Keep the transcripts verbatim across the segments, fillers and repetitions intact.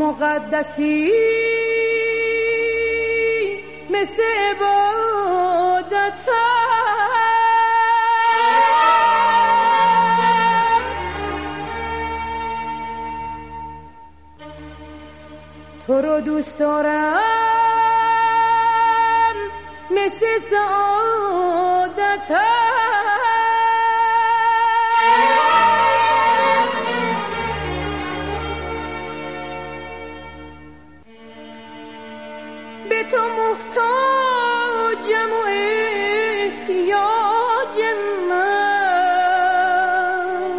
مقدسی مثل عبادت تو رو دوست دارم مثل سعادت به تو محتاجم و احتیاج من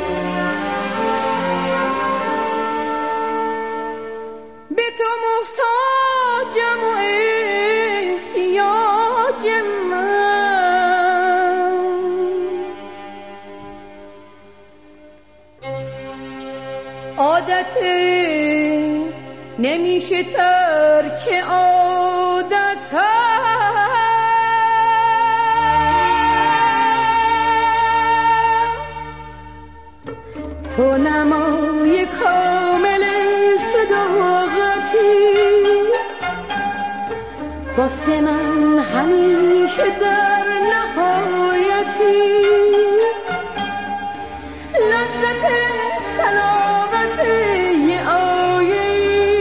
به تو محتاجم و احتیاج من عادت نمیشه ترک عادت تو نمای کامل صداقتی واسه من همیشه در نهایتی لذت تلاوت یه آیه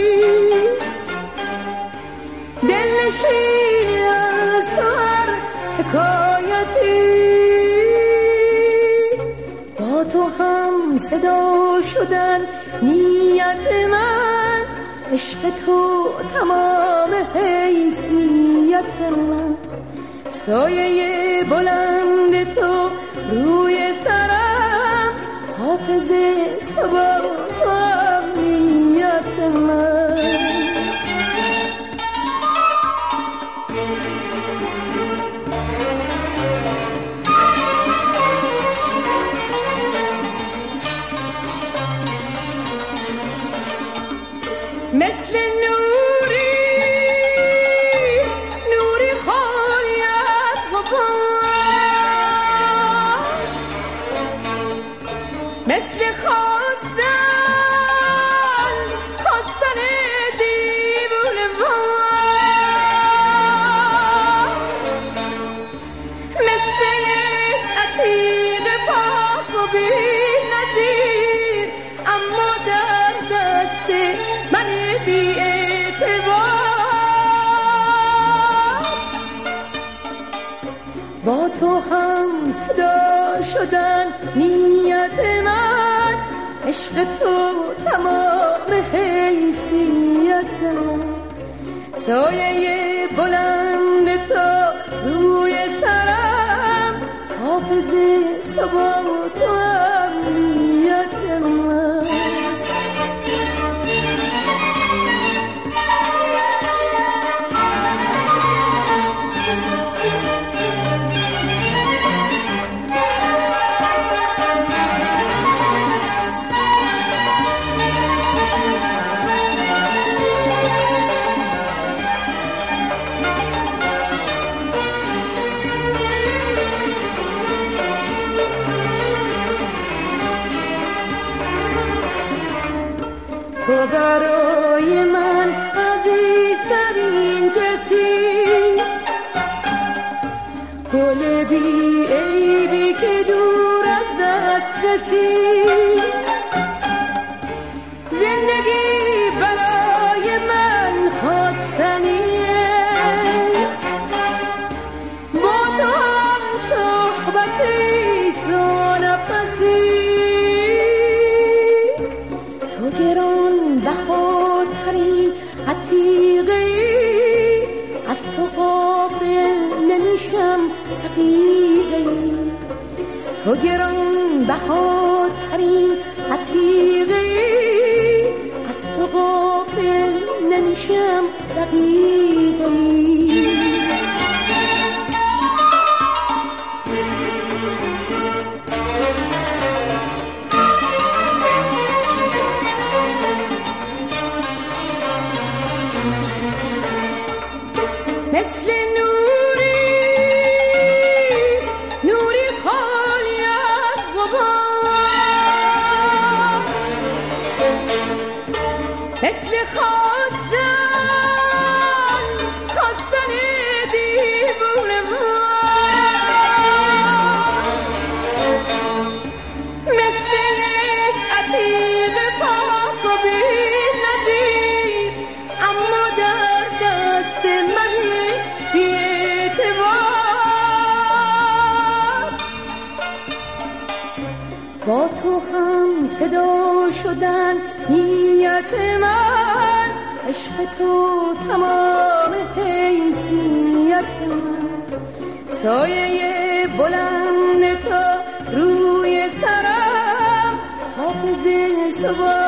دلنشینی از تو هر حکایتی با تو هم صدا شدن نیت من عشق تو تمام حیثیت من سایه بلند تو روی سرم حافظ ثبات و امنیت من مثل نوری نوری خالی از غبار مثل خواستن خواستن دیوونه وار مثل یک عتیق پاک و بی نظیر اما در دست من بی اعتبار با تو هم صدا شدن نیت من عشق تو تمام حیثیت من سایه بلند تو روی سرم حافظ ثبات و امنیت من تو برای من عزیزترین کسی گل بی عیبی که دور از دست رسید زندگی برای من خواستنیه با تو هم صحبتی سونفسی تو گران بهاترین عتیقی از تو غافل نمیشم دقیقی تو گران بهاترین عتیقی از تو غافل نمیشم دقیقی مثل نوری نوری خالی از غبار مثل صدا شدن نیت من، عشق تو تمام حیثیت من. سایه بلند تو روی سرم، حافظ سوار